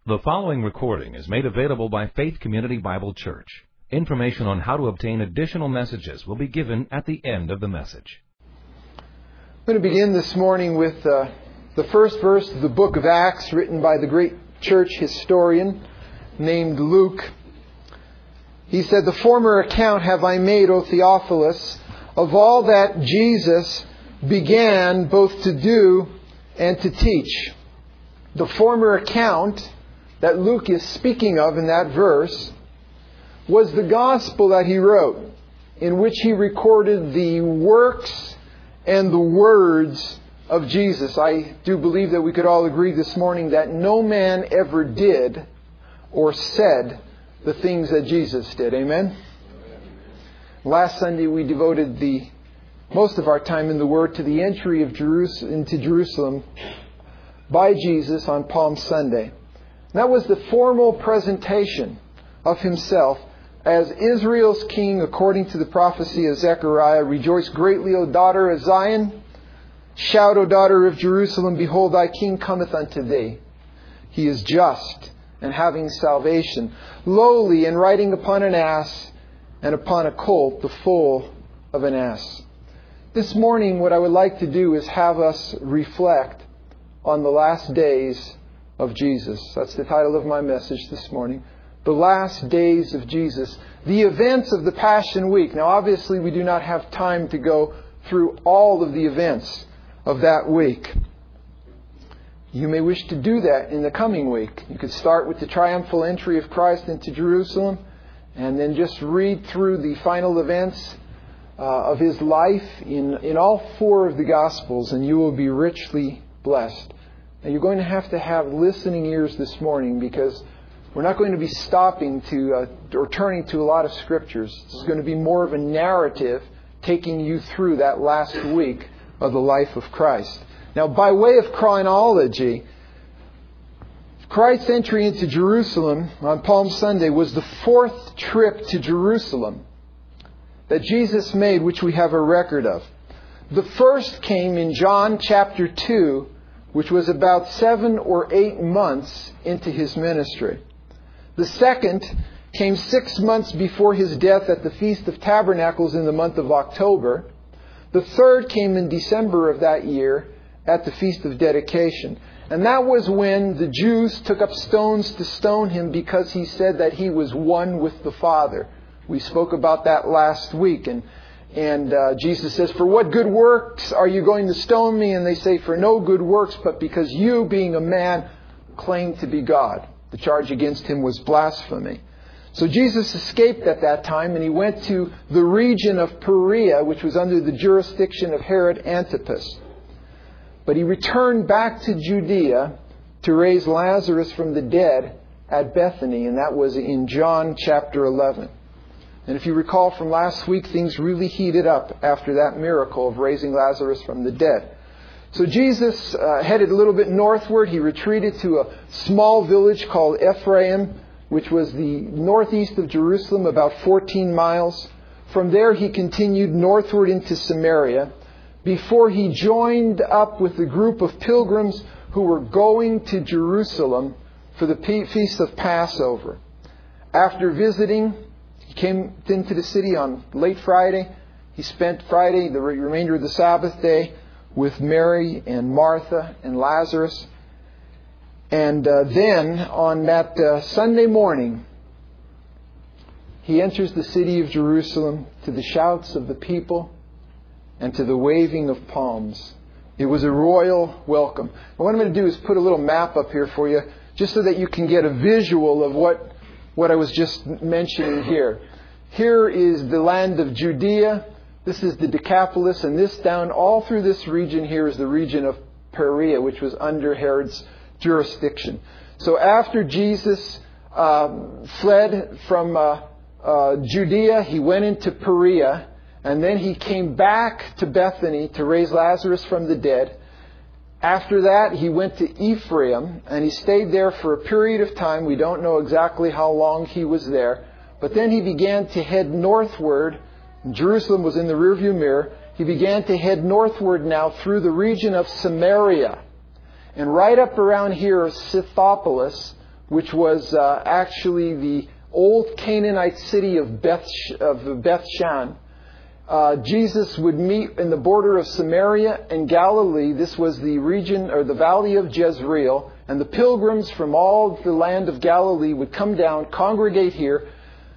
The following recording is made available by Faith Community Bible Church. Information on how to obtain additional messages will be given at the end of the message. I'm going to begin this morning with the first verse of the book of Acts, written by the great church historian named Luke. He said, "The former account have I made, O Theophilus, of all that Jesus began both to do and to teach." The former account that Luke is speaking of in that verse was the gospel that he wrote, in which he recorded the works and the words of Jesus. I do believe that we could all agree this morning that no man ever did or said the things that Jesus did. Amen? Last Sunday we devoted most of our time in the Word to the entry of into Jerusalem by Jesus on Palm Sunday. That was the formal presentation of Himself as Israel's King according to the prophecy of Zechariah. "Rejoice greatly, O daughter of Zion. Shout, O daughter of Jerusalem. Behold, thy King cometh unto thee. He is just and having salvation, lowly and riding upon an ass, and upon a colt, the foal of an ass." This morning, what I would like to do is have us reflect on the last days of Jesus. That's the title of my message this morning. The last days of Jesus. The events of the Passion Week. Now, obviously, we do not have time to go through all of the events of that week. You may wish to do that in the coming week. You could start with the triumphal entry of Christ into Jerusalem and then just read through the final events of His life in all four of the Gospels, and you will be richly blessed. Now, you're going to have listening ears this morning, because we're not going to be stopping to or turning to a lot of scriptures. This is going to be more of a narrative taking you through that last week of the life of Christ. Now, by way of chronology, Christ's entry into Jerusalem on Palm Sunday was the fourth trip to Jerusalem that Jesus made, which we have a record of. The first came in John chapter 2, which was about 7 or 8 months into His ministry. The second came 6 months before His death at the Feast of Tabernacles in the month of October. The third came in December of that year at the Feast of Dedication. And that was when the Jews took up stones to stone Him because He said that He was one with the Father. We spoke about that last week. And Jesus says, "For what good works are you going to stone me?" And they say, "For no good works, but because you, being a man, claim to be God." The charge against Him was blasphemy. So Jesus escaped at that time, and He went to the region of Perea, which was under the jurisdiction of Herod Antipas. But He returned back to Judea to raise Lazarus from the dead at Bethany, and that was in John chapter 11. And if you recall from last week, things really heated up after that miracle of raising Lazarus from the dead. So Jesus headed a little bit northward. He retreated to a small village called Ephraim, which was the northeast of Jerusalem, about 14 miles. From there, He continued northward into Samaria before He joined up with a group of pilgrims who were going to Jerusalem for the Feast of Passover. After visiting, He came into the city on late Friday. He spent Friday, the remainder of the Sabbath day, with Mary and Martha and Lazarus. And then on that Sunday morning, He enters the city of Jerusalem to the shouts of the people and to the waving of palms. It was a royal welcome. And what I'm going to do is put a little map up here for you, just so that you can get a visual of what I was just mentioning here. Here is the land of Judea. This is the Decapolis, and this down all through this region here is the region of Perea, which was under Herod's jurisdiction. So after Jesus fled from Judea, He went into Perea, and then He came back to Bethany to raise Lazarus from the dead. After that, He went to Ephraim, and He stayed there for a period of time. We don't know exactly how long He was there. But then He began to head northward. Jerusalem was in the rearview mirror. He began to head northward now through the region of Samaria. And right up around here, Scythopolis, which was actually the old Canaanite city of Beth-shan. Jesus would meet in the border of Samaria and Galilee. This was the region, or the valley of Jezreel. And the pilgrims from all the land of Galilee would come down, congregate here.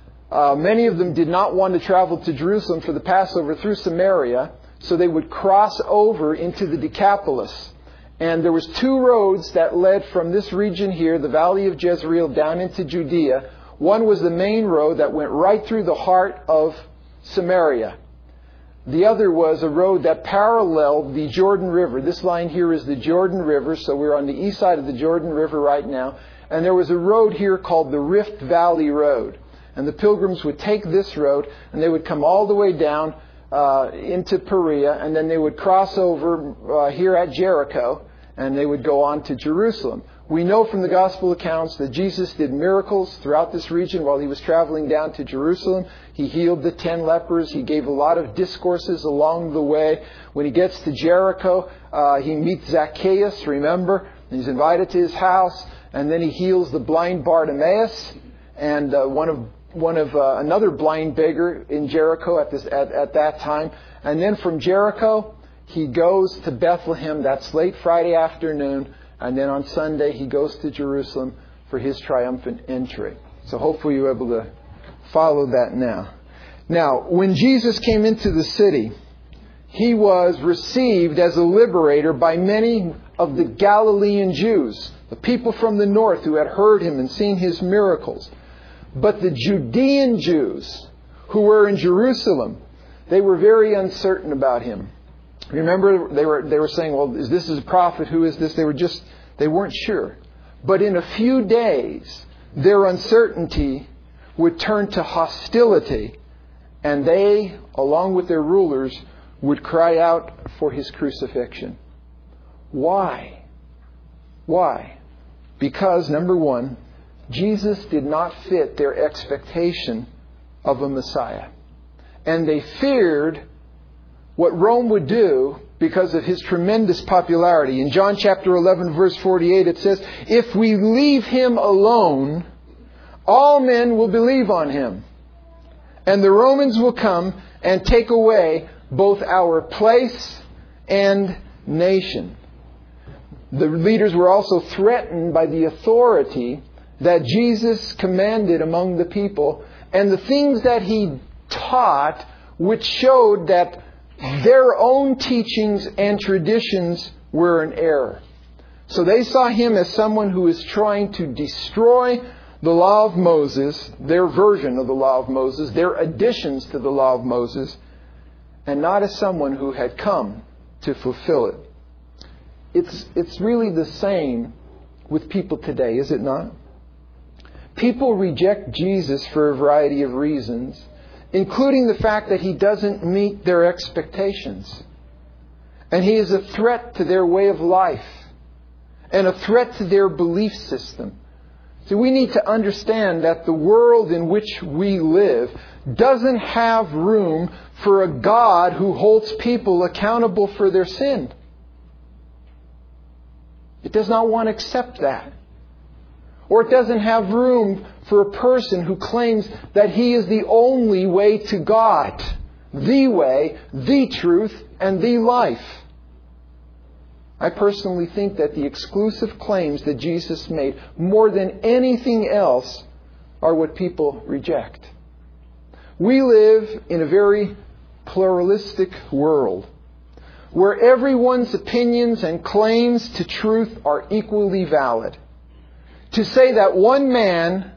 Many of them did not want to travel to Jerusalem for the Passover through Samaria, so they would cross over into the Decapolis. And there was 2 roads that led from this region here, the valley of Jezreel, down into Judea. One was the main road that went right through the heart of Samaria. The other was a road that paralleled the Jordan River. This line here is the Jordan River, so we're on the east side of the Jordan River right now. And there was a road here called the Rift Valley Road. And the pilgrims would take this road, and they would come all the way down into Perea, and then they would cross over here at Jericho, and they would go on to Jerusalem. We know from the gospel accounts that Jesus did miracles throughout this region while he was traveling down to Jerusalem. He healed the 10 lepers. He gave a lot of discourses along the way. When he gets to Jericho, he meets Zacchaeus, remember? He's invited to his house, and then he heals the blind Bartimaeus and another blind beggar in Jericho at that time. And then from Jericho, he goes to Bethlehem. That's late Friday afternoon. And then on Sunday, he goes to Jerusalem for his triumphant entry. So hopefully you're able to follow that now. Now, when Jesus came into the city, he was received as a liberator by many of the Galilean Jews, the people from the north who had heard him and seen his miracles. But the Judean Jews who were in Jerusalem, they were very uncertain about him. Remember, they were saying, well, is this a prophet? Who is this? They weren't sure. But in a few days, their uncertainty would turn to hostility, and they, along with their rulers, would cry out for his crucifixion. Why? Why? Because, number one, Jesus did not fit their expectation of a Messiah. And they feared what Rome would do because of his tremendous popularity. In John chapter 11, verse 48, it says, "If we leave him alone, all men will believe on him. And the Romans will come and take away both our place and nation." The leaders were also threatened by the authority that Jesus commanded among the people and the things that he taught, which showed that their own teachings and traditions were in error. So they saw him as someone who is trying to destroy the law of Moses, their version of the law of Moses, their additions to the law of Moses, and not as someone who had come to fulfill it. It's really the same with people today, is it not? People reject Jesus for a variety of reasons, including the fact that he doesn't meet their expectations. And he is a threat to their way of life and a threat to their belief system. So we need to understand that the world in which we live doesn't have room for a God who holds people accountable for their sin. It does not want to accept that. Or it doesn't have room for a person who claims that he is the only way to God, the way, the truth, and the life. I personally think that the exclusive claims that Jesus made, more than anything else, are what people reject. We live in a very pluralistic world where everyone's opinions and claims to truth are equally valid. To say that one man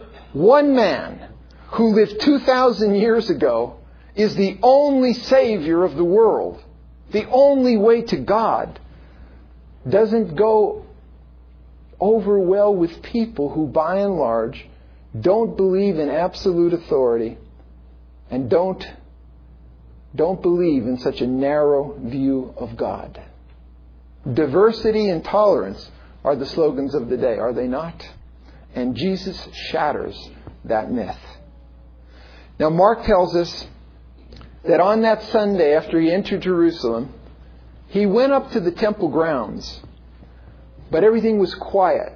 who lived 2,000 years ago is the only Savior of the world, the only way to God, doesn't go over well with people who, by and large, don't believe in absolute authority and don't believe in such a narrow view of God. Diversity and tolerance are the slogans of the day, are they not? And Jesus shatters that myth. Now, Mark tells us that on that Sunday after he entered Jerusalem, he went up to the temple grounds, but everything was quiet.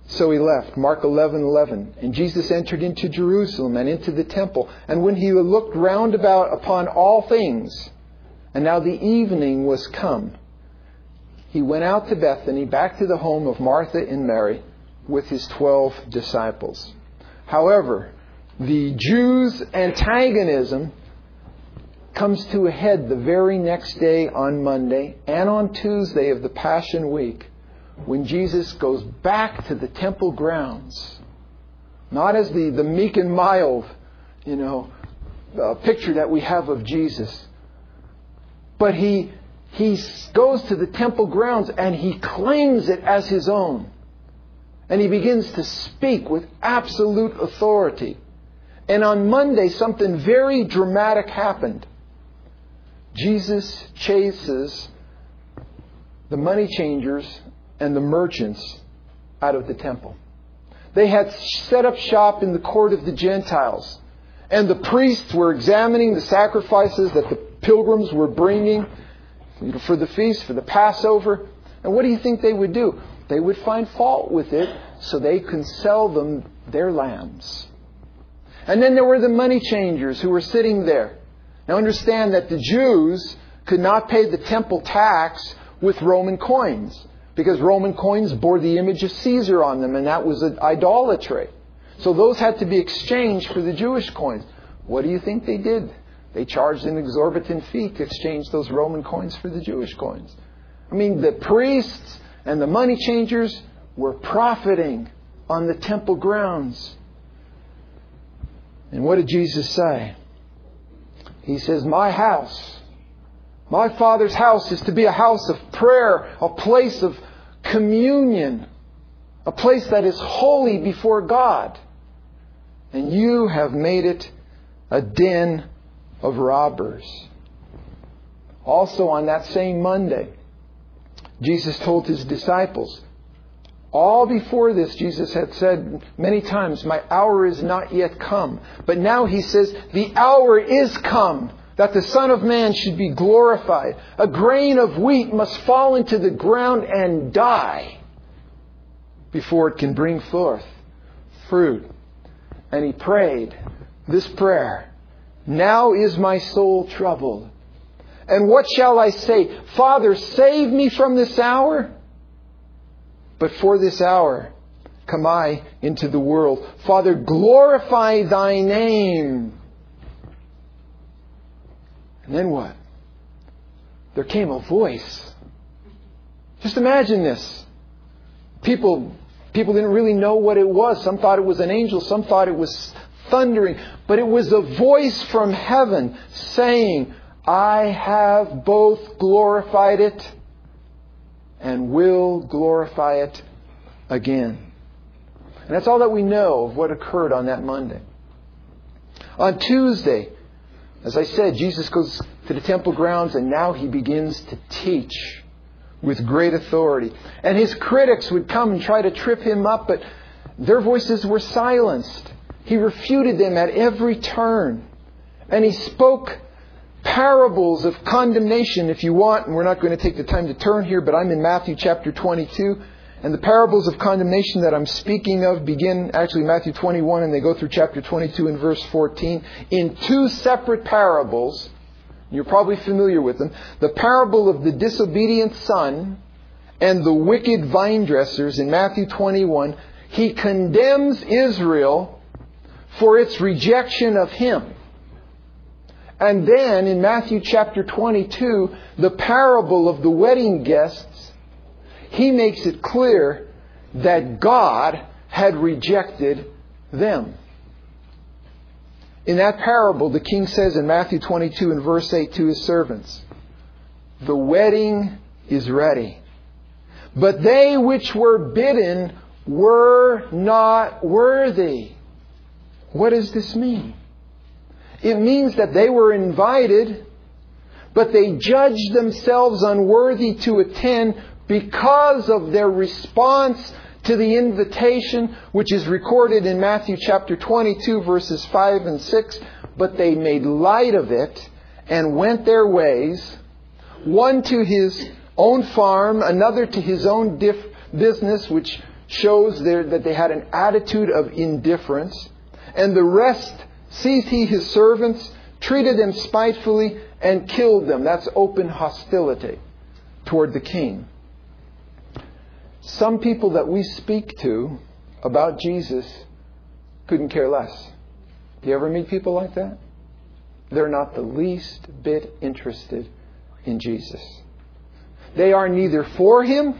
So he left. Mark 11:11. And Jesus entered into Jerusalem and into the temple. And when he looked round about upon all things, and now the evening was come, he went out to Bethany, back to the home of Martha and Mary, with his 12 disciples. However, the Jews' antagonism comes to a head the very next day on Monday and on Tuesday of the Passion Week, when Jesus goes back to the temple grounds. Not as the meek and mild, picture that we have of Jesus. But he goes to the temple grounds and he claims it as his own. And he begins to speak with absolute authority. And on Monday, something very dramatic happened. Jesus chases the money changers and the merchants out of the temple. They had set up shop in the court of the Gentiles. And the priests were examining the sacrifices that the pilgrims were bringing for the feast, for the Passover. And what do you think they would do? They would find fault with it so they can sell them their lambs. And then there were the money changers who were sitting there. Now understand that the Jews could not pay the temple tax with Roman coins, because Roman coins bore the image of Caesar on them, and that was an idolatry. So those had to be exchanged for the Jewish coins. What do you think they did? They charged an exorbitant fee to exchange those Roman coins for the Jewish coins. I mean, the priests and the money changers were profiting on the temple grounds. And what did Jesus say? He says, my house, my Father's house is to be a house of prayer, a place of communion, a place that is holy before God. And you have made it a den of robbers. Also on that same Monday, Jesus told his disciples, all before this, Jesus had said many times, my hour is not yet come. But now he says, the hour is come, that the Son of Man should be glorified. A grain of wheat must fall into the ground and die before it can bring forth fruit. And he prayed this prayer, now is my soul troubled. And what shall I say? Father, save me from this hour. But for this hour come I into the world. Father, glorify thy name. And then what? There came a voice. Just imagine this. People didn't really know what it was. Some thought it was an angel. Some thought it was thundering. But it was a voice from heaven saying, I have both glorified it and will glorify it again. And that's all that we know of what occurred on that Monday. On Tuesday, as I said, Jesus goes to the temple grounds and now he begins to teach with great authority. And his critics would come and try to trip him up, but their voices were silenced. He refuted them at every turn. And he spoke parables of condemnation, if you want, and we're not going to take the time to turn here, but I'm in Matthew chapter 22, and the parables of condemnation that I'm speaking of begin actually Matthew 21, and they go through chapter 22 and verse 14 in two separate parables. You're probably familiar with them. The parable of the disobedient son and the wicked vine dressers in Matthew 21. He condemns Israel for its rejection of him. And then in Matthew chapter 22, the parable of the wedding guests, he makes it clear that God had rejected them. In that parable, the king says in Matthew 22 and verse 8 to his servants, the wedding is ready, but they which were bidden were not worthy. What does this mean? It means that they were invited, but they judged themselves unworthy to attend because of their response to the invitation, which is recorded in Matthew chapter 22, verses 5 and 6. But they made light of it and went their ways, one to his own farm, another to his own business, which shows that they had an attitude of indifference. And the rest seized he his servants, treated them spitefully, and killed them. That's open hostility toward the king. Some people that we speak to about Jesus couldn't care less. Do you ever meet people like that? They're not the least bit interested in Jesus. They are neither for Him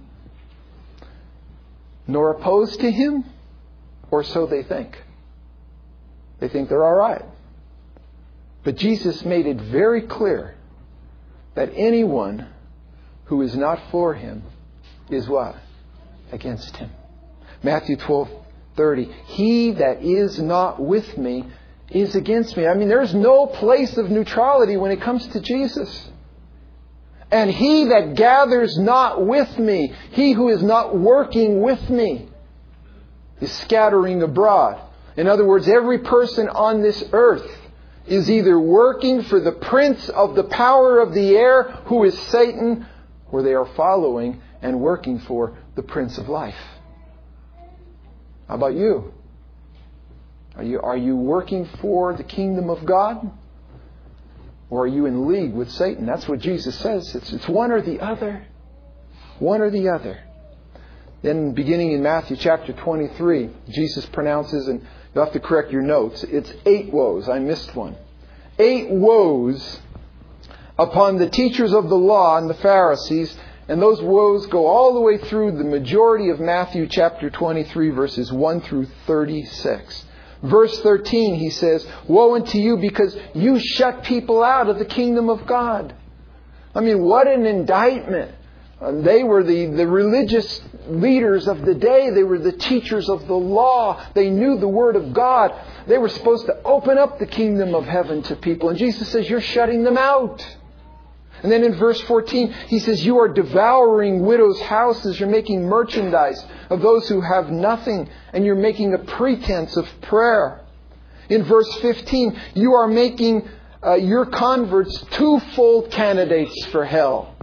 nor opposed to Him, or so they think. They think they're all right. But Jesus made it very clear that anyone who is not for Him is what? Against Him. Matthew 12:30. He that is not with me is against me. I mean, there's no place of neutrality when it comes to Jesus. And he that gathers not with me, he who is not working with me, is scattering abroad. In other words, every person on this earth is either working for the prince of the power of the air, who is Satan, or they are following and working for the Prince of Life. How about you? Are you working for the kingdom of God? Or are you in league with Satan? That's what Jesus says. It's one or the other. One or the other. Then beginning in Matthew chapter 23, Jesus pronounces, and you'll have to correct your notes, it's 8 woes. I missed one. 8 woes upon the teachers of the law and the Pharisees. And those woes go all the way through the majority of Matthew chapter 23, verses 1 through 36. Verse 13, he says, woe unto you because you shut people out of the kingdom of God. I mean, what an indictment. They were the religious leaders of the day. They were the teachers of the law. They knew the Word of God. They were supposed to open up the kingdom of heaven to people. And Jesus says, you're shutting them out. And then in verse 14, he says, you are devouring widows' houses. You're making merchandise of those who have nothing. And you're making a pretense of prayer. In verse 15, you are making your converts twofold candidates for hell.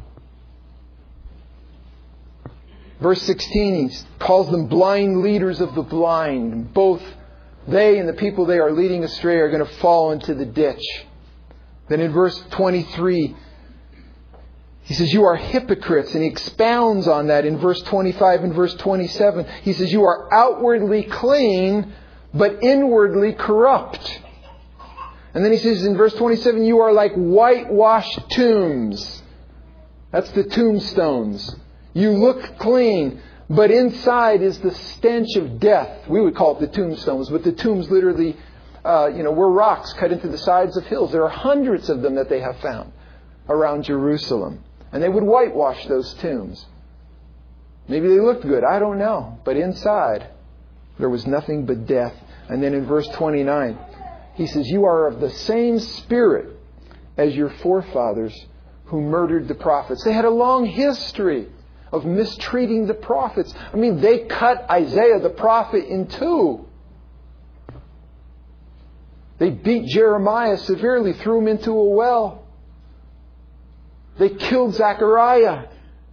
Verse 16, he calls them blind leaders of the blind. Both they and the people they are leading astray are going to fall into the ditch. Then in verse 23, he says, you are hypocrites. And he expounds on that in verse 25 and verse 27. He says, you are outwardly clean, but inwardly corrupt. And then he says in verse 27, you are like whitewashed tombs. That's the tombstones. You look clean, but inside is the stench of death. We would call it the tombstones, but the tombs literally, were rocks cut into the sides of hills. There are hundreds of them that they have found around Jerusalem. And they would whitewash those tombs. Maybe they looked good, I don't know. But inside, there was nothing but death. And then in verse 29, he says, you are of the same spirit as your forefathers who murdered the prophets. They had a long history of mistreating the prophets. I mean, they cut Isaiah the prophet in two. They beat Jeremiah severely, threw him into a well. They killed Zechariah.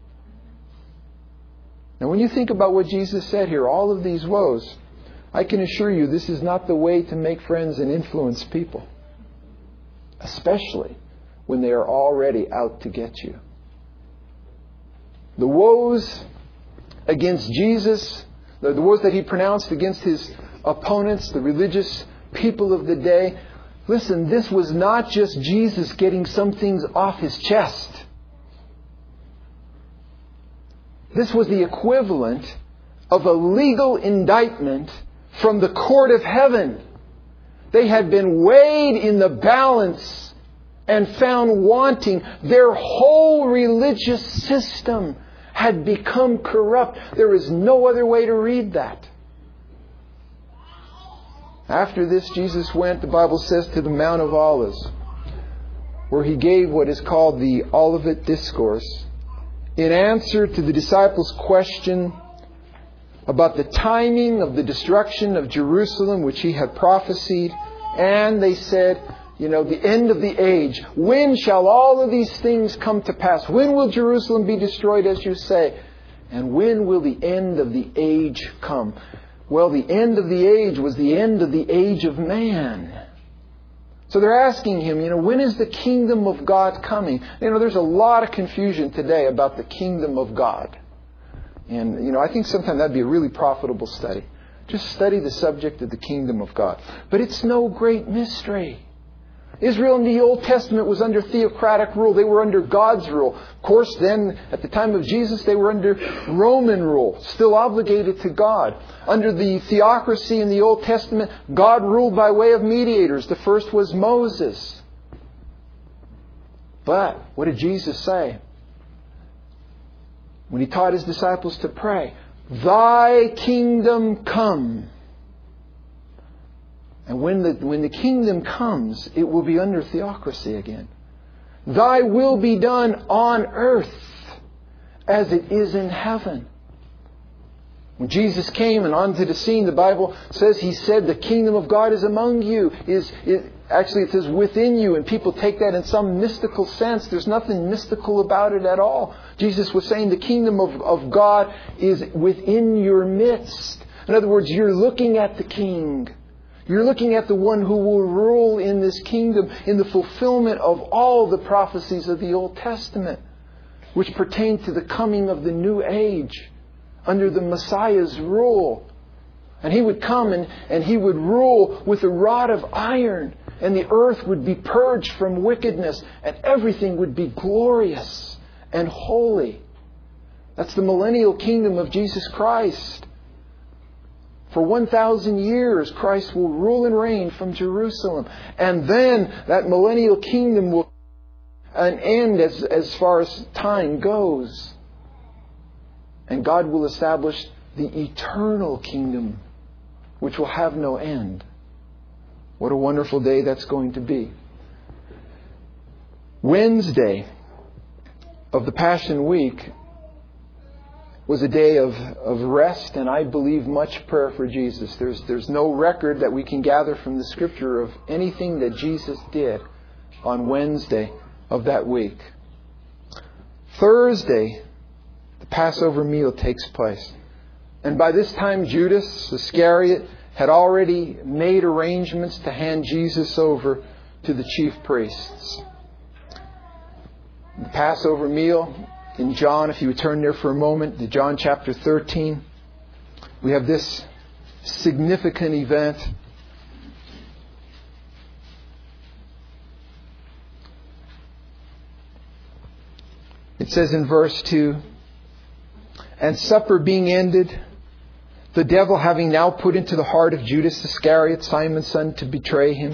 Now, when you think about what Jesus said here, all of these woes, I can assure you this is not the way to make friends and influence people. Especially when they are already out to get you. The woes against Jesus, the woes that He pronounced against His opponents, the religious people of the day. Listen, this was not just Jesus getting some things off His chest. This was the equivalent of a legal indictment from the court of heaven. They had been weighed in the balance and found wanting. Their whole religious system had become corrupt. There is no other way to read that. After this, Jesus went, the Bible says, to the Mount of Olives, where He gave what is called the Olivet Discourse, in answer to the disciples' question about the timing of the destruction of Jerusalem, which He had prophesied. And they said, the end of the age. When shall all of these things come to pass? When will Jerusalem be destroyed, as you say? And when will the end of the age come? Well, the end of the age was the end of the age of man. So they're asking him, when is the kingdom of God coming? There's a lot of confusion today about the kingdom of God. And, I think sometimes that'd be a really profitable study. Just study the subject of the kingdom of God. But it's no great mystery. Israel in the Old Testament was under theocratic rule. They were under God's rule. Of course, then, at the time of Jesus, they were under Roman rule, still obligated to God. Under the theocracy in the Old Testament, God ruled by way of mediators. The first was Moses. But what did Jesus say when He taught His disciples to pray? Thy kingdom come. And when the kingdom comes, it will be under theocracy again. Thy will be done on earth as it is in heaven. When Jesus came and onto the scene, the Bible says He said, the kingdom of God is among you. Actually, it says within you. And people take that in some mystical sense. There's nothing mystical about it at all. Jesus was saying the kingdom of God is within your midst. In other words, you're looking at the King. You're looking at the one who will rule in this kingdom in the fulfillment of all the prophecies of the Old Testament, which pertain to the coming of the new age under the Messiah's rule. And He would come and He would rule with a rod of iron, and the earth would be purged from wickedness, and everything would be glorious and holy. That's the millennial kingdom of Jesus Christ. For 1,000 years, Christ will rule and reign from Jerusalem. And then that millennial kingdom will an end as far as time goes. And God will establish the eternal kingdom, which will have no end. What a wonderful day that's going to be. Wednesday of the Passion Week was a day of rest, and I believe much prayer for Jesus. There's no record that we can gather from the Scripture of anything that Jesus did on Wednesday of that week. Thursday, the Passover meal takes place. And by this time, Judas Iscariot had already made arrangements to hand Jesus over to the chief priests. The Passover meal in John, if you would turn there for a moment, to John chapter 13, we have this significant event. It says in verse 2, and supper being ended, the devil having now put into the heart of Judas Iscariot, Simon's son, to betray Him,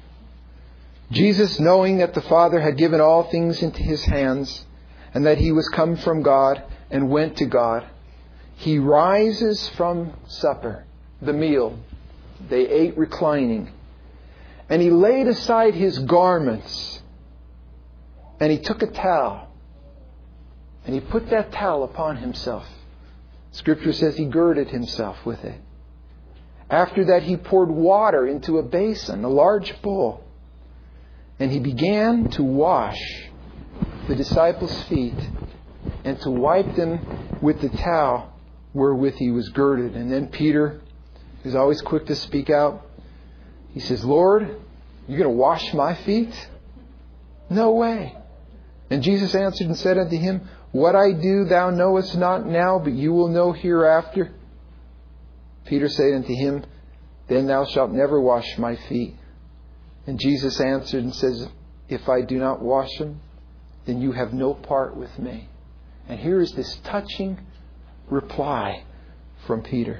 Jesus, knowing that the Father had given all things into His hands, and that He was come from God and went to God, He rises from supper, the meal. They ate reclining. And He laid aside His garments, and He took a towel, and He put that towel upon Himself. Scripture says He girded Himself with it. After that, He poured water into a basin, a large bowl, and He began to wash the disciples' feet and to wipe them with the towel wherewith He was girded. And then Peter, who's always quick to speak out, he says, Lord, you're going to wash my feet? No way. And Jesus answered and said unto him, what I do thou knowest not now, but you will know hereafter. Peter said unto him, then thou shalt never wash my feet. And Jesus answered and says, if I do not wash them, then you have no part with me. And here is this touching reply from Peter.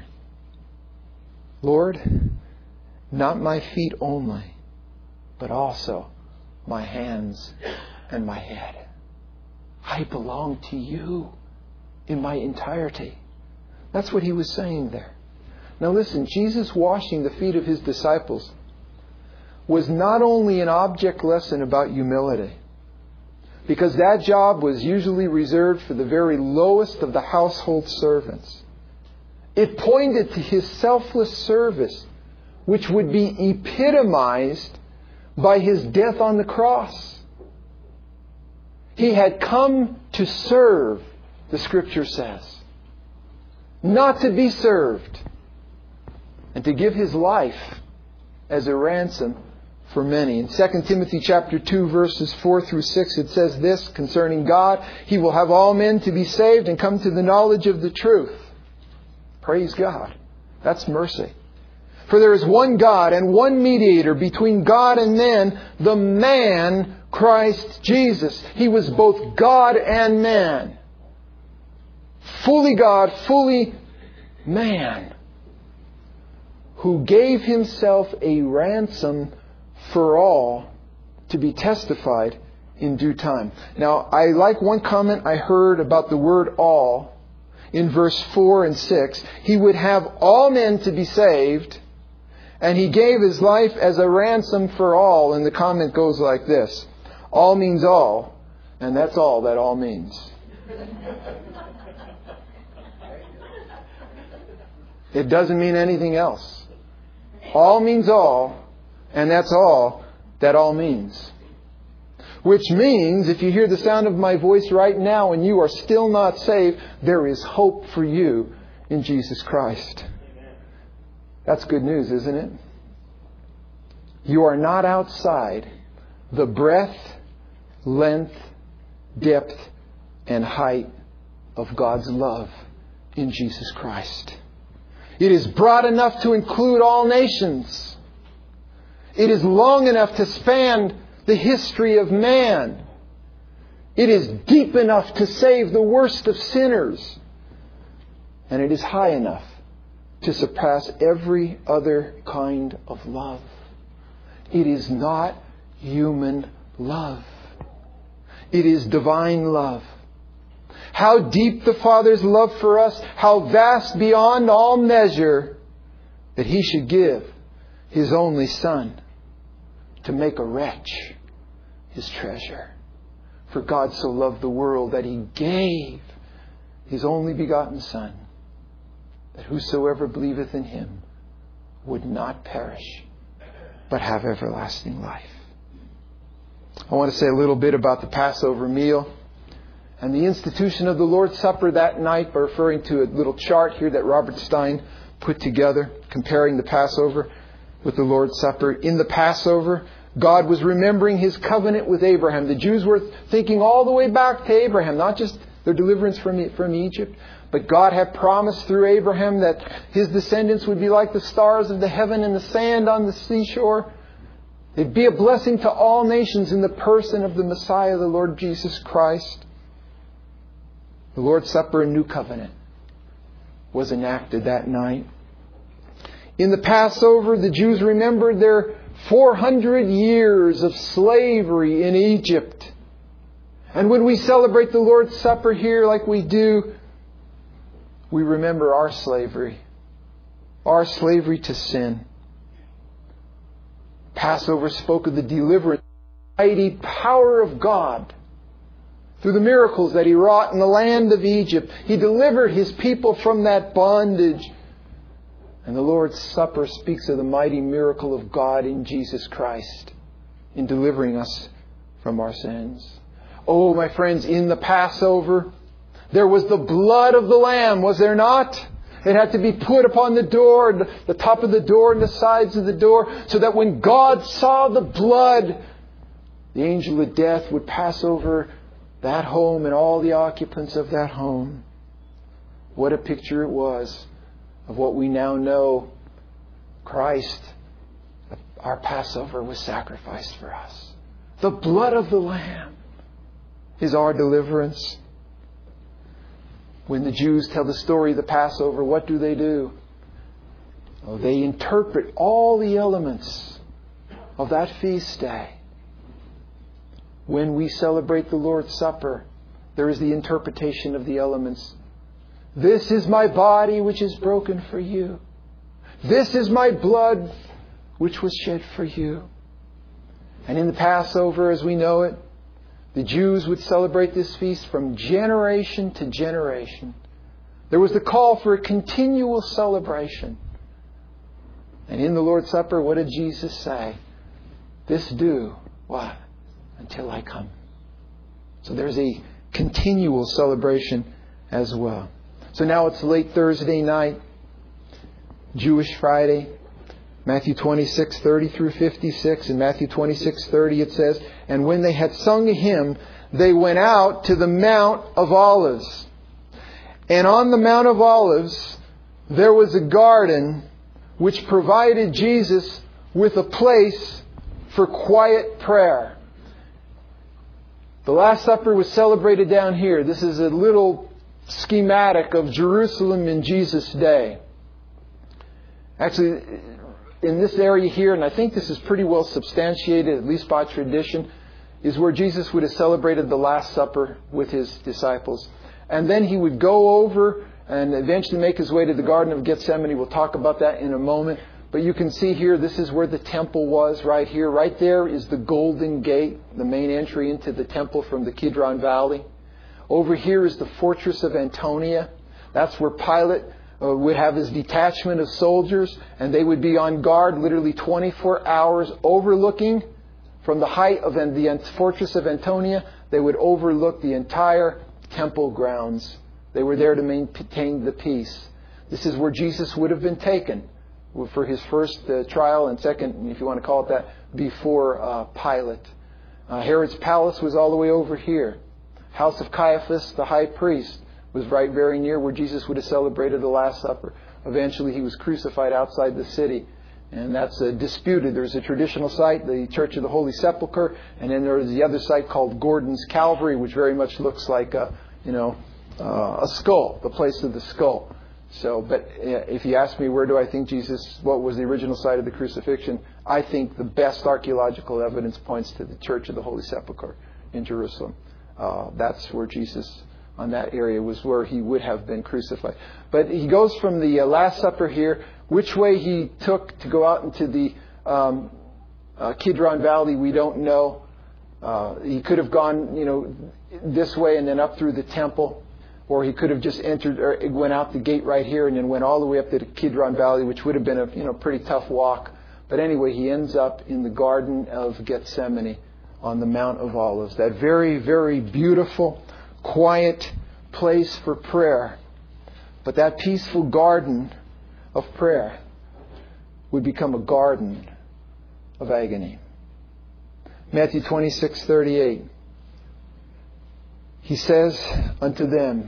Lord, not my feet only, but also my hands and my head. I belong to you in my entirety. That's what He was saying there. Now listen, Jesus washing the feet of His disciples was not only an object lesson about humility, because that job was usually reserved for the very lowest of the household servants. It pointed to His selfless service, which would be epitomized by His death on the cross. He had come to serve, the Scripture says. not to be served, and to give His life as a ransom for many. In 2 Timothy chapter 2, verses 4 through 6, it says this concerning God: He will have all men to be saved and come to the knowledge of the truth. Praise God. That's mercy. For there is one God and one mediator between God and men, the man Christ Jesus. He was both God and man. Fully God, fully man. Who gave Himself a ransom for all, to be testified in due time. Now, I like one comment I heard about the word all in verse 4 and 6. He would have all men to be saved, and He gave His life as a ransom for all. And the comment goes like this: all means all, and that's all that all means. It doesn't mean anything else. All means all, and that's all that all means. Which means, if you hear the sound of my voice right now and you are still not saved, there is hope for you in Jesus Christ. That's good news, isn't it? You are not outside the breadth, length, depth, and height of God's love in Jesus Christ. It is broad enough to include all nations. It is long enough to span the history of man. It is deep enough to save the worst of sinners. And it is high enough to surpass every other kind of love. It is not human love. It is divine love. How deep the Father's love for us, how vast beyond all measure, that He should give His only Son to make a wretch His treasure. For God so loved the world that He gave His only begotten Son, that whosoever believeth in Him would not perish, but have everlasting life. I want to say a little bit about the Passover meal and the institution of the Lord's Supper that night by referring to a little chart here that Robert Stein put together, comparing the Passover with the Lord's Supper. In the Passover, God was remembering His covenant with Abraham. The Jews were thinking all the way back to Abraham, not just their deliverance from Egypt, but God had promised through Abraham that his descendants would be like the stars of the heaven and the sand on the seashore. They'd be a blessing to all nations in the person of the Messiah, the Lord Jesus Christ. The Lord's Supper and New Covenant was enacted that night. In the Passover, the Jews remembered their 400 years of slavery in Egypt. And when we celebrate the Lord's Supper here like we do, we remember our slavery to sin. Passover spoke of the deliverance, the mighty power of God. Through the miracles that He wrought in the land of Egypt, He delivered His people from that bondage. And the Lord's Supper speaks of the mighty miracle of God in Jesus Christ in delivering us from our sins. Oh, my friends, in the Passover, there was the blood of the Lamb, was there not? It had to be put upon the door, the top of the door and the sides of the door, so that when God saw the blood, the angel of death would pass over that home and all the occupants of that home. What a picture it was of what we now know. Christ, our Passover, was sacrificed for us. The blood of the Lamb is our deliverance. When the Jews tell the story of the Passover, what do? Oh, they interpret all the elements of that feast day. When we celebrate the Lord's Supper, there is the interpretation of the elements. This is my body which is broken for you. This is my blood which was shed for you. And in the Passover, as we know it, the Jews would celebrate this feast from generation to generation. There was the call for a continual celebration. And in the Lord's Supper, what did Jesus say? This do, what? Until I come. So there's a continual celebration as well. So now it's late Thursday night, Jewish Friday. Matthew 26:30 through 56. In Matthew 26:30 it says, "And when they had sung a hymn, they went out to the Mount of Olives. And on the Mount of Olives there was a garden which provided Jesus with a place for quiet prayer." The Last Supper was celebrated down here. This is a little schematic of Jerusalem in Jesus' day. Actually, in this area here, and I think this is pretty well substantiated, at least by tradition, is where Jesus would have celebrated the Last Supper with His disciples. And then He would go over and eventually make His way to the Garden of Gethsemane. We'll talk about that in a moment. But you can see here, this is where the temple was right here. Right there is the Golden Gate, the main entry into the temple from the Kidron Valley. Over here is the fortress of Antonia. That's where Pilate would have his detachment of soldiers, and they would be on guard literally 24 hours overlooking from the height of the fortress of Antonia. They would overlook the entire temple grounds. They were there to maintain the peace. This is where Jesus would have been taken for His first trial and second, if you want to call it that, before Pilate. Herod's palace was all the way over here. House of Caiaphas, the high priest, was right very near where Jesus would have celebrated the Last Supper. Eventually He was crucified outside the city. And that's disputed. There's a traditional site, the Church of the Holy Sepulchre, and then there's the other site called Gordon's Calvary, which very much looks like a skull, the place of the skull. So, but if you ask me what was the original site of the crucifixion, I think the best archaeological evidence points to the Church of the Holy Sepulchre in Jerusalem. That's where Jesus, on that area, was where He would have been crucified. But He goes from the Last Supper here. Which way He took to go out into the Kidron Valley, we don't know. He could have gone, this way and then up through the temple. Or He could have just entered or went out the gate right here and then went all the way up to the Kidron Valley, which would have been a pretty tough walk. But anyway, He ends up in the Garden of Gethsemane on the Mount of Olives. That very, very beautiful, quiet place for prayer. But that peaceful garden of prayer would become a garden of agony. Matthew 26:38. He says unto them,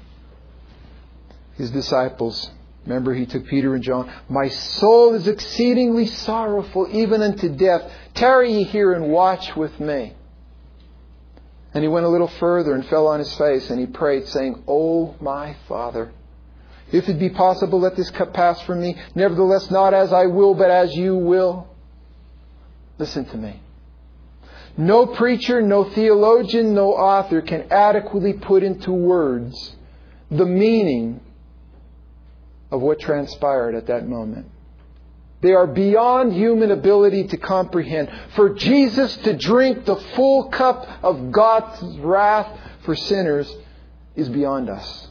His disciples, remember He took Peter and John, "My soul is exceedingly sorrowful, even unto death. Tarry ye here and watch with me." And He went a little further and fell on His face, and He prayed, saying, "O my Father, if it be possible, let this cup pass from me. Nevertheless, not as I will, but as You will." Listen to me. No preacher, no theologian, no author can adequately put into words the meaning of what transpired at that moment. They are beyond human ability to comprehend. For Jesus to drink the full cup of God's wrath for sinners is beyond us.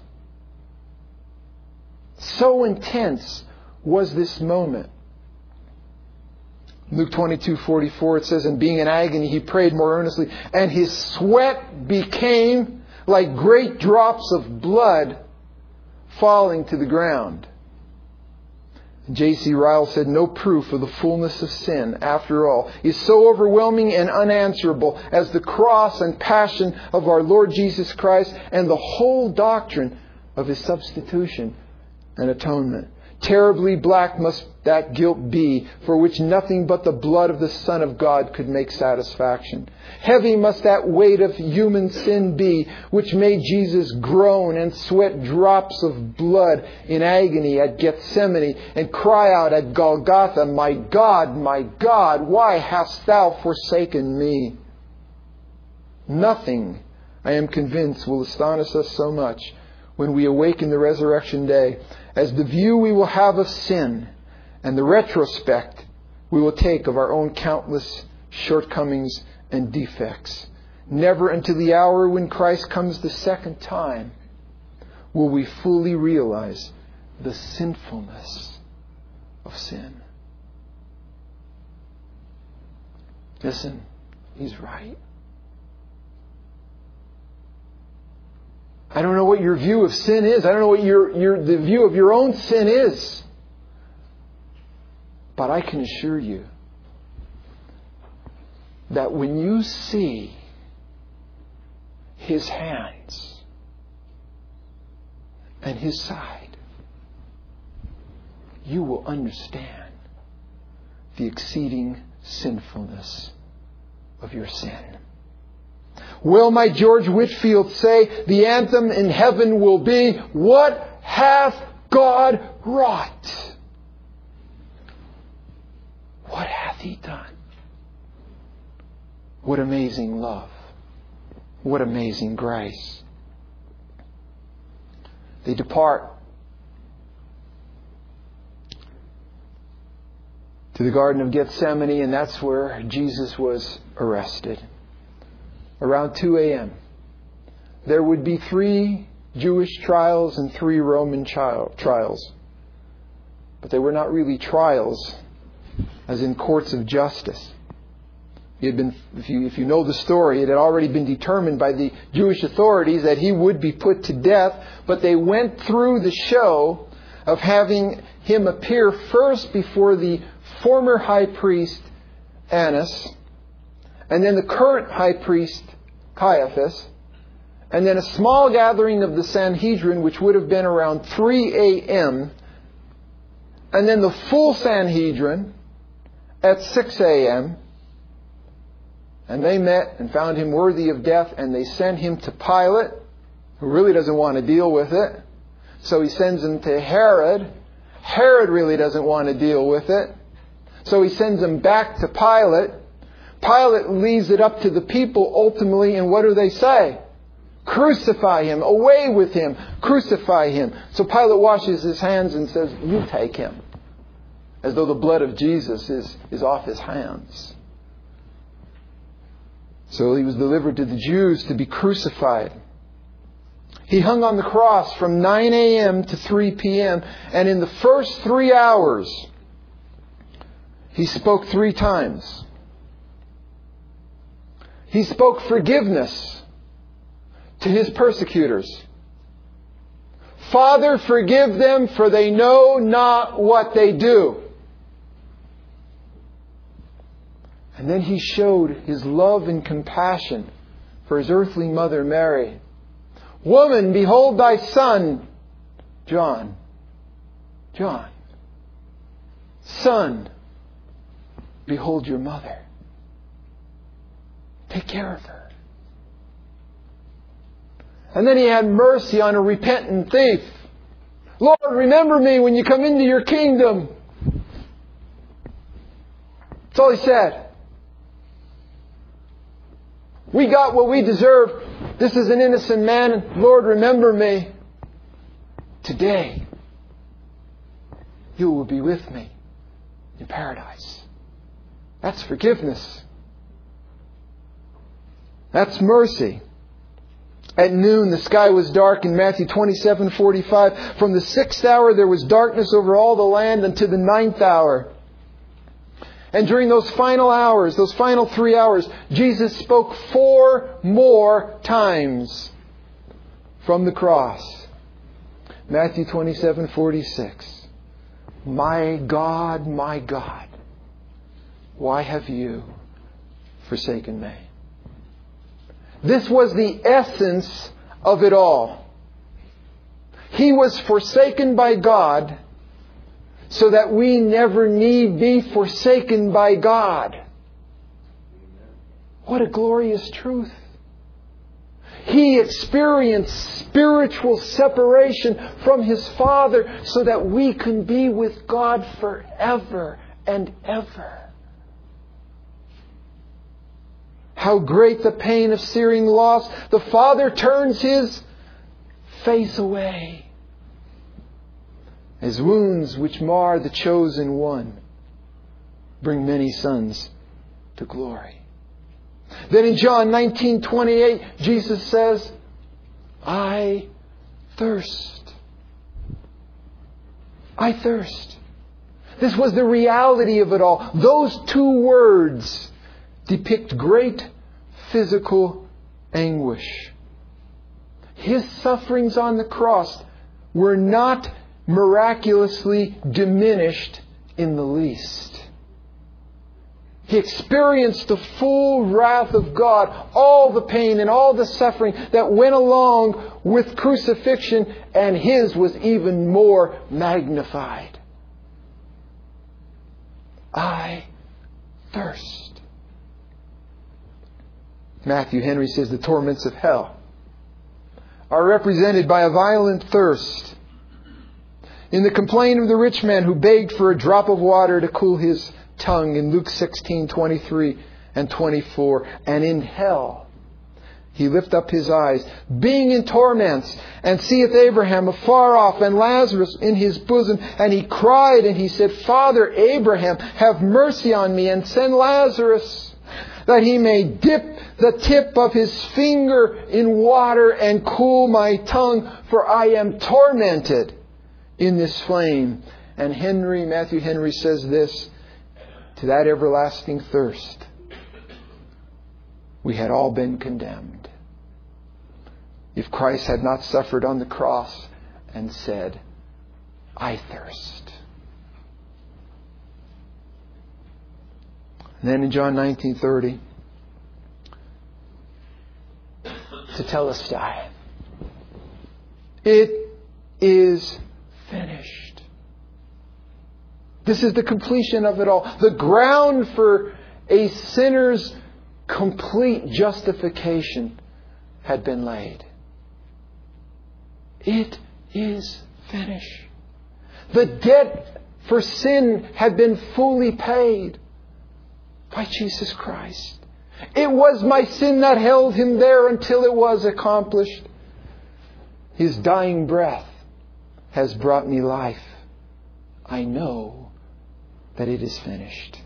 So intense was this moment. Luke 22:44, it says, "And being in agony, He prayed more earnestly, and His sweat became like great drops of blood falling to the ground." J.C. Ryle said, "No proof of the fullness of sin, after all, is so overwhelming and unanswerable as the cross and passion of our Lord Jesus Christ and the whole doctrine of His substitution and atonement. Terribly black must that guilt be, for which nothing but the blood of the Son of God could make satisfaction. Heavy must that weight of human sin be, which made Jesus groan and sweat drops of blood in agony at Gethsemane and cry out at Golgotha, my God, why hast Thou forsaken me?" Nothing, I am convinced, will astonish us so much when we awaken the resurrection day as the view we will have of sin and the retrospect we will take of our own countless shortcomings and defects. Never until the hour when Christ comes the second time will we fully realize the sinfulness of sin. Listen, He's right. I don't know what your view of sin is. I don't know what the view of your own sin is. But I can assure you that when you see His hands and His side, you will understand the exceeding sinfulness of your sin. Well, might George Whitefield say, the anthem in heaven will be, "What hath God wrought? What hath He done?" What amazing love. What amazing grace. They depart to the Garden of Gethsemane, and that's where Jesus was arrested. Around 2 a.m. There would be 3 Jewish trials and 3 Roman trials. But they were not really trials, as in courts of justice. He had been, if you know the story, it had already been determined by the Jewish authorities that he would be put to death. But they went through the show of having him appear first before the former high priest Annas, and then the current high priest Caiaphas, and then a small gathering of the Sanhedrin, which would have been around 3 a.m., and then the full Sanhedrin at 6 a.m., and they met and found him worthy of death, and they sent him to Pilate, who really doesn't want to deal with it. So he sends him to Herod. Herod really doesn't want to deal with it. So he sends him back to Pilate. Pilate leaves it up to the people ultimately, and what do they say? Crucify him. Away with him. Crucify him. So Pilate washes his hands and says, "You take him." As though the blood of Jesus is off his hands. So he was delivered to the Jews to be crucified. He hung on the cross from 9 a.m. to 3 p.m. And in the first 3 hours, He spoke 3 times. He spoke forgiveness to His persecutors. "Father, forgive them, for they know not what they do." And then He showed His love and compassion for His earthly mother Mary. "Woman, behold thy son." John. "Son, behold your mother." Take care of her. And then He had mercy on a repentant thief. "Lord, remember me when you come into your kingdom." That's all He said. We got what we deserve. This is an innocent man. "Lord, remember me. Today, you will be with me in paradise." That's forgiveness. That's mercy. At noon, the sky was dark in Matthew 27:45. From the 6th hour, there was darkness over all the land until the 9th hour. And during those final hours, those final 3 hours, Jesus spoke 4 more times from the cross. Matthew 27:46. My God, why have you forsaken me?" This was the essence of it all. He was forsaken by God so that we never need be forsaken by God. What a glorious truth. He experienced spiritual separation from His Father so that we can be with God forever and ever. How great the pain of searing loss. The Father turns His face away. As wounds which mar the chosen one bring many sons to glory. Then in John 19:28, Jesus says, "I thirst. I thirst." This was the reality of it all. Those 2 words depict great physical anguish. His sufferings on the cross were not miraculously diminished in the least. He experienced the full wrath of God, all the pain and all the suffering that went along with crucifixion, and His was even more magnified. I thirst. Matthew Henry says the torments of hell are represented by a violent thirst. In the complaint of the rich man who begged for a drop of water to cool his tongue in Luke 16:23 and 24. And in hell he lift up his eyes, being in torments, and seeth Abraham afar off, and Lazarus in his bosom. And he cried, and he said, Father Abraham, have mercy on me, and send Lazarus, that he may dip the tip of his finger in water and cool my tongue, for I am tormented in this flame. And Matthew Henry says this, to that everlasting thirst, we had all been condemned, if Christ had not suffered on the cross and said, I thirst. And then in John 19:30, tetelestai, it is finished. This is the completion of it all. The ground for a sinner's complete justification had been laid. It is finished. The debt for sin had been fully paid by Jesus Christ. It was my sin that held Him there until it was accomplished. His dying breath has brought me life. I know that it is finished.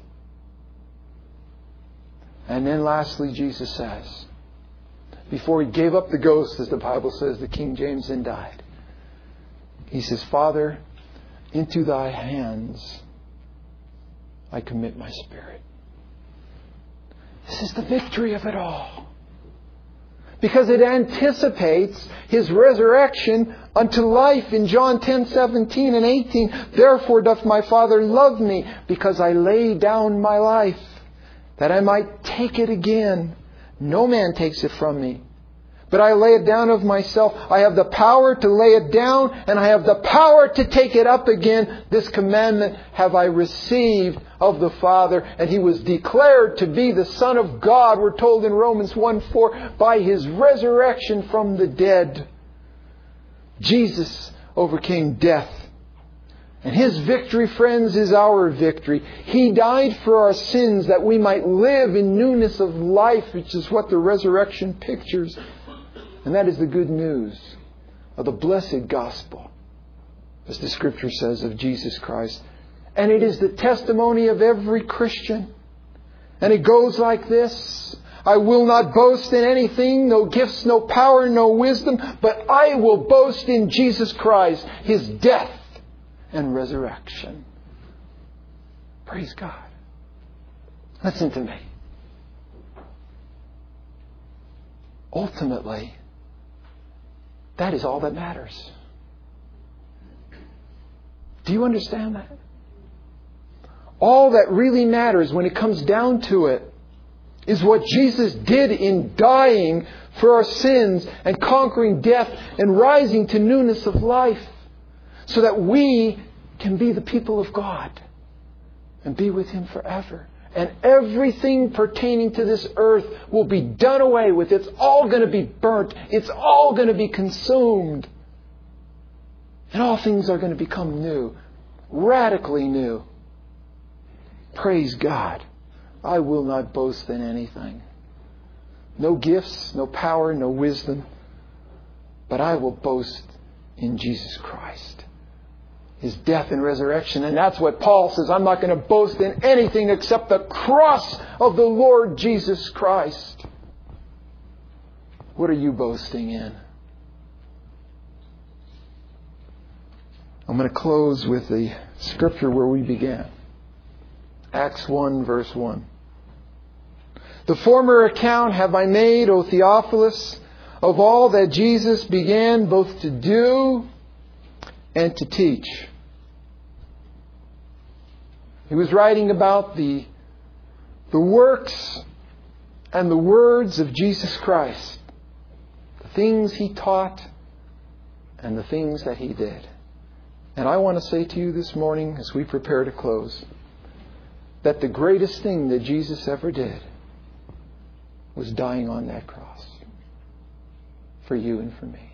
And then lastly, Jesus says, before He gave up the ghost, as the Bible says, the King James, and died, He says, Father, into Thy hands I commit my spirit. This is the victory of it all. Because it anticipates His resurrection unto life in John 10:17 and 18. Therefore doth my Father love me, because I lay down my life, that I might take it again. No man takes it from me, but I lay it down of myself. I have the power to lay it down, and I have the power to take it up again. This commandment have I received of the Father. And He was declared to be the Son of God, we're told in Romans 1:4, by His resurrection from the dead. Jesus overcame death. And His victory, friends, is our victory. He died for our sins that we might live in newness of life, which is what the resurrection pictures. And that is the good news of the blessed gospel, as the Scripture says, of Jesus Christ. And it is the testimony of every Christian. And it goes like this: I will not boast in anything, no gifts, no power, no wisdom, but I will boast in Jesus Christ, His death and resurrection. Praise God. Listen to me. Ultimately, that is all that matters. Do you understand that? All that really matters when it comes down to it is what Jesus did in dying for our sins and conquering death and rising to newness of life, so that we can be the people of God and be with Him forever. And everything pertaining to this earth will be done away with. It's all going to be burnt. It's all going to be consumed. And all things are going to become new. Radically new. Praise God. I will not boast in anything. No gifts, no power, no wisdom. But I will boast in Jesus Christ, His death and resurrection. And that's what Paul says. I'm not going to boast in anything except the cross of the Lord Jesus Christ. What are you boasting in? I'm going to close with the scripture where we began. Acts 1, verse 1. The former account have I made, O Theophilus, of all that Jesus began both to do and to teach. He was writing about the works and the words of Jesus Christ, the things He taught and the things that He did. And I want to say to you this morning, as we prepare to close, that the greatest thing that Jesus ever did was dying on that cross for you and for me.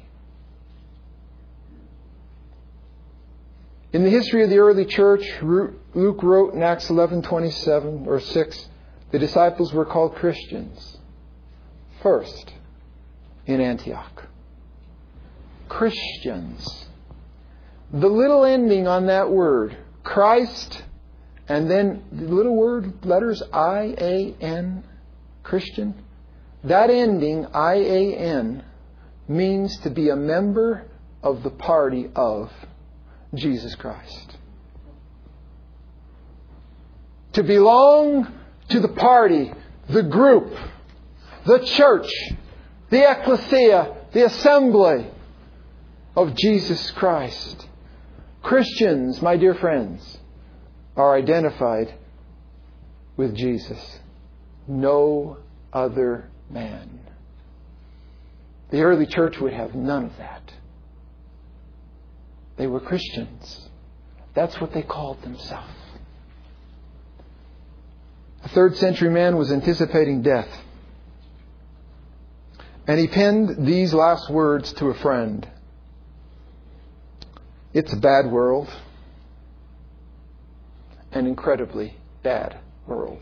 In the history of the early church, Luke wrote in Acts 11:27 or 6, the disciples were called Christians first in Antioch. Christians. The little ending on that word, Christ, and then the little word, letters I-A-N, Christian. That ending, I-A-N, means to be a member of the party of Jesus Christ. To belong to the party, the group, the church, the ecclesia, the assembly of Jesus Christ. Christians, my dear friends, are identified with Jesus. No other man. The early church would have none of that. They were Christians. That's what they called themselves. A 3rd century man was anticipating death. And he penned these last words to a friend. It's a bad world. An incredibly bad world.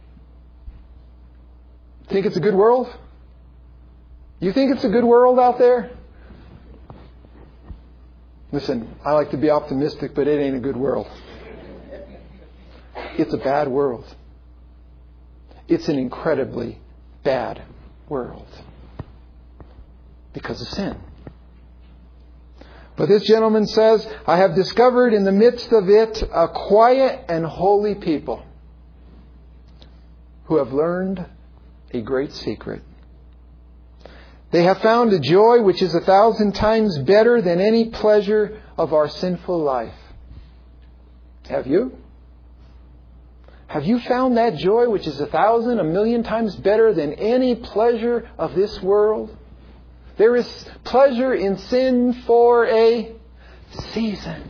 Think it's a good world? You think it's a good world out there? Listen, I like to be optimistic, but it ain't a good world. It's a bad world. It's an incredibly bad world. Because of sin. But this gentleman says, I have discovered in the midst of it a quiet and holy people who have learned a great secret. They have found a joy which is 1,000 times better than any pleasure of our sinful life. Have you? Have you found that joy which is 1,000, 1,000,000 times better than any pleasure of this world? There is pleasure in sin for a season.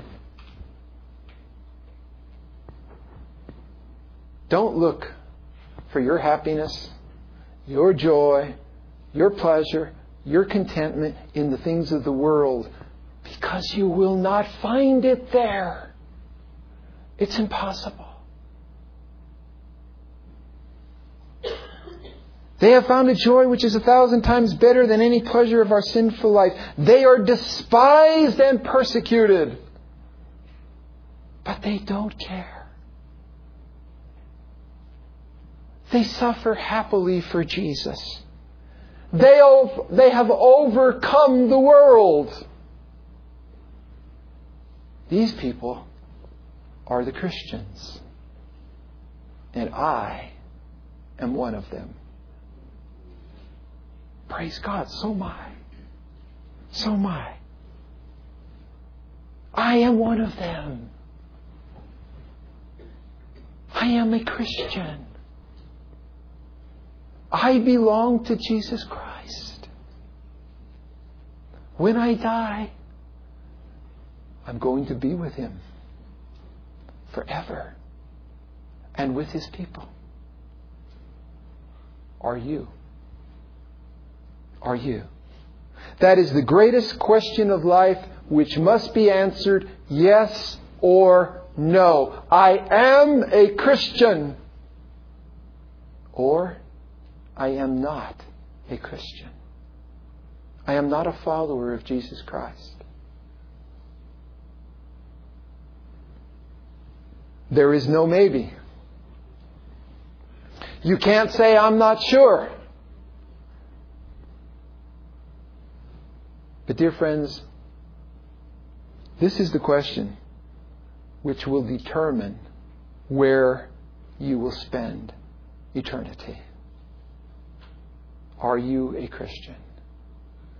Don't look for your happiness, your joy, your pleasure, your contentment in the things of the world, because you will not find it there. It's impossible. They have found a joy which is 1,000 times better than any pleasure of our sinful life. They are despised and persecuted, but they don't care. They suffer happily for Jesus. They have overcome the world. These people are the Christians. And I am one of them. Praise God, so am I. So am I. I am one of them. I am a Christian. I belong to Jesus Christ. When I die, I'm going to be with Him forever and with His people. Are you? Are you? That is the greatest question of life, which must be answered yes or no. I am a Christian. Or I am not a Christian. I am not a follower of Jesus Christ. There is no maybe. You can't say, I'm not sure. But dear friends, this is the question which will determine where you will spend eternity. Are you a Christian?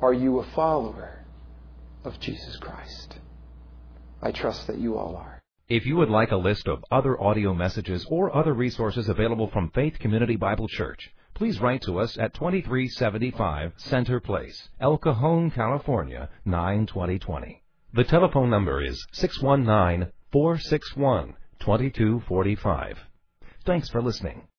Are you a follower of Jesus Christ? I trust that you all are. If you would like a list of other audio messages or other resources available from Faith Community Bible Church, please write to us at 2375 Center Place, El Cajon, California, 92020. The telephone number is 619-461-2245. Thanks for listening.